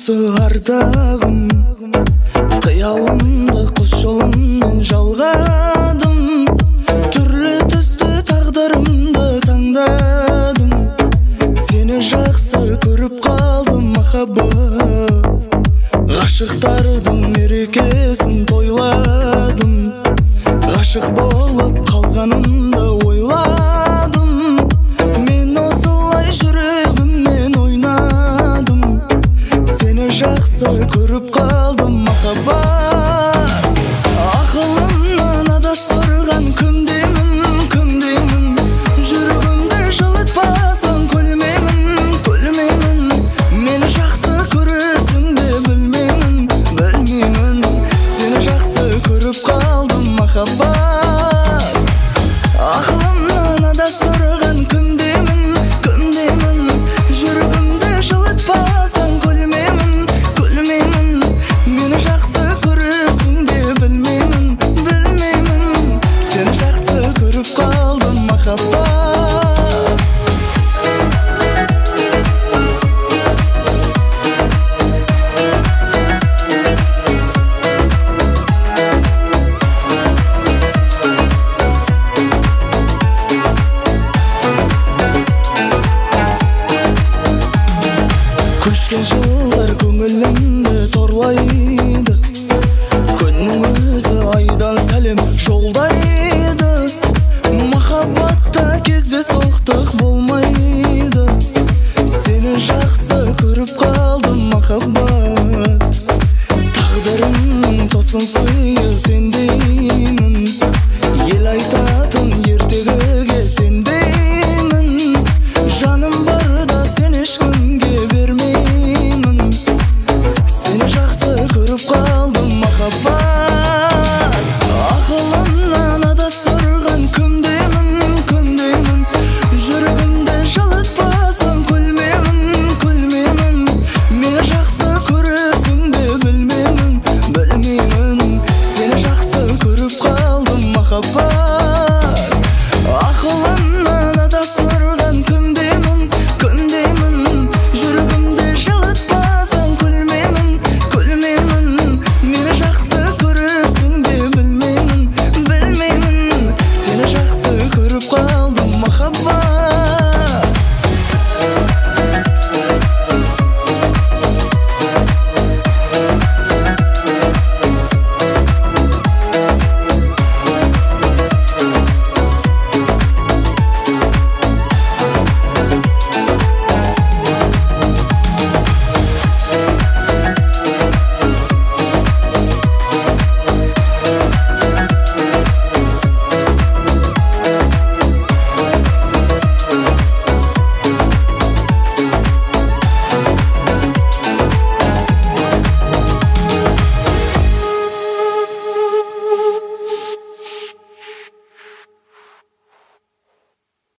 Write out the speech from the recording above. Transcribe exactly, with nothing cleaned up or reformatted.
осы ардағым, қиялымды құс жолыммен жалғадым. Түрлі түсті тағдырымды таңдадым. Сені жақсы көріп қалдым махаббат. Ғашықтардың мерекесін тойладым. Ғашық болып қалғанымды ойладым. Мен осылай жүрегіммен ойнадым. Сені жақсы көріп қалдым махаббат. Ақылымнан адастырған кімдемін, кімдемін. Жүрегімді жылытпасаң күлмеймін, күлмеймін. Мені жақсы көресің бе білмеймін, білмеймін. Сені жақсы көріп қалдым махаббат. Ақылымнан адастырған кімдемін, кімдемін. Жүрегімді жылытпасаң күлмеймін, күлмеймін. Мені жақсы көресің бе білмеймін, білмеймін. Сені жақсы көріп қалдым махаббат. Көшкен жылдар көңілімді торлайды. Күннің өзі айдан сәлем жолдайды. Махаббатта кездейсоқтық болмайды. Сені жақсы көріп қалдым махаббат. Тағдырымның тосын сыйы сендеймін. Ел айтатын ертегіге сендеймін. Жаным барда сен ешкімге бермеймін. Сені жақсы көріп қалдым махаббат. Ақылымнан адастырған кімдемін, кімдемін. Жүрегімді жылытпасаң күлмеймін, күлмеймін. Мені жақсы көресің бе білмеймін, білмеймін. Сені жақсы көріп қалдым махаббат. Ақылымнан адастырған кімдемін, кімдемін. Жүрегімді жылытпасаң күлмеймін, күлмеймін. Мені жақсы көресің бе білмеймін, білмеймін. Сені жақсы көріп қалдым махаббат. Ақылымнан адастырған кімдемін, кімдемін. Жүрегімді жылытпасаң күлмеймін, күлмеймін. Мені жақсы көресің бе білмеймін, білмеймін. Сені жақсы көріп қалдым.